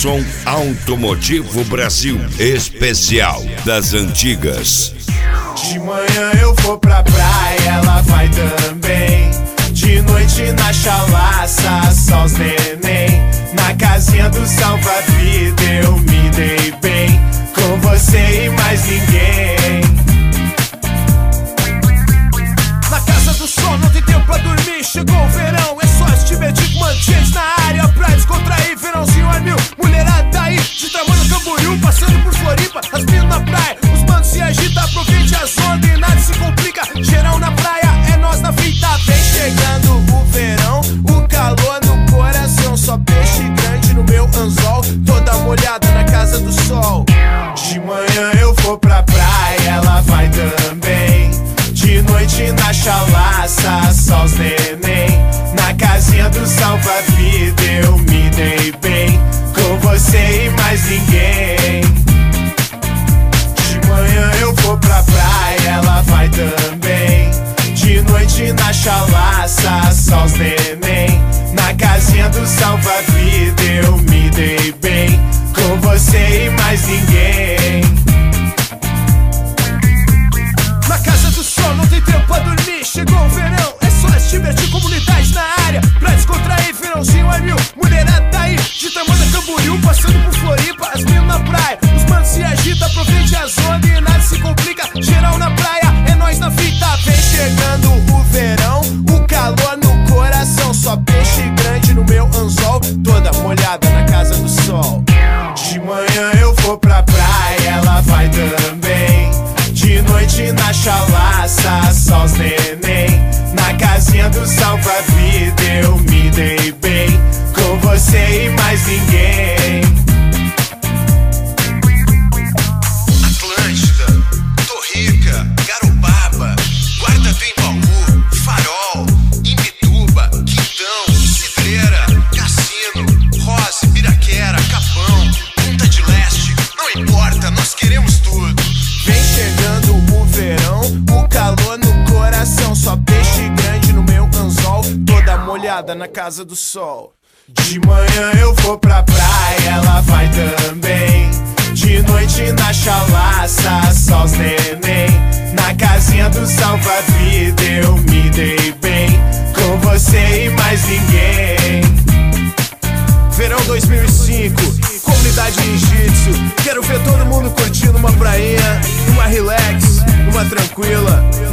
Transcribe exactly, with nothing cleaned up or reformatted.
Edson Automotivo Brasil, especial das antigas. De manhã eu vou pra praia, ela vai também. De noite na chalaça, só os neném. Na casinha do salva-vida eu me dei bem, com você e mais ninguém. Na casa do sol não tem tempo pra dormir, chegou o verão, é só se divertir com manchete na área pra descontrair. Verãozinho é mil, mulherada aí, de tamanho Camboriú, passando por Floripa, as minas na praia, os manos se agitam, aproveite as ondas e nada se complica. Geral na praia, é nós na fita. Vem chegando o verão, o calor no coração, só peixe grande no meu anzol, toda molhada na casa do sol. De manhã eu vou pra praia, ela vai também. De noite na chalaça, só os neném. Na casinha do salva-vida eu me dei bem, com você e mais ninguém. De manhã eu vou pra praia, ela vai também. De noite na chalaça, só os neném. Na casinha do salva-vida eu me dei bem, com você e mais ninguém. Na casa do sol não tem tempo pra dormir, chegou o verão, é só se divertir, comunidade na área pra descontrair. Verãozinho é mil, mulherada aí, de tamanho Camboriú, passando por Floripa, as minas na praia, os manos se agitam, aproveite as ondas e nada se complica. Geral na praia, é nós na fita. Vem chegando o verão, o calor no coração, só peixe grande no meu anzol, toda molhada na casa do sol. De manhã eu vou pra praia, ela vai também. De noite na chalaça, só os neném. Na casinha do salva-vida eu me dei bem, com você e mais ninguém. Atlântida, Torrica, Garopaba, Guarda do Embaú, Farol, Imbituba, Quintão, Cidreira, Cassino, Rosa, Piraquera, Capão, Punta de Leste, não importa, nós queremos tudo. Vem chegando o verão, o calor no coração, só peixe grande no meu anzol, toda molhada na casa do sol. De manhã eu vou pra praia, ela vai também. De noite na chalaça, só os neném. Na casinha do salva-vida eu me dei bem, com você e mais ninguém. Verão dois mil e cinco, comunidade Ninjitsu. Quero ver todo mundo curtindo uma prainha, uma relax, uma tranquila.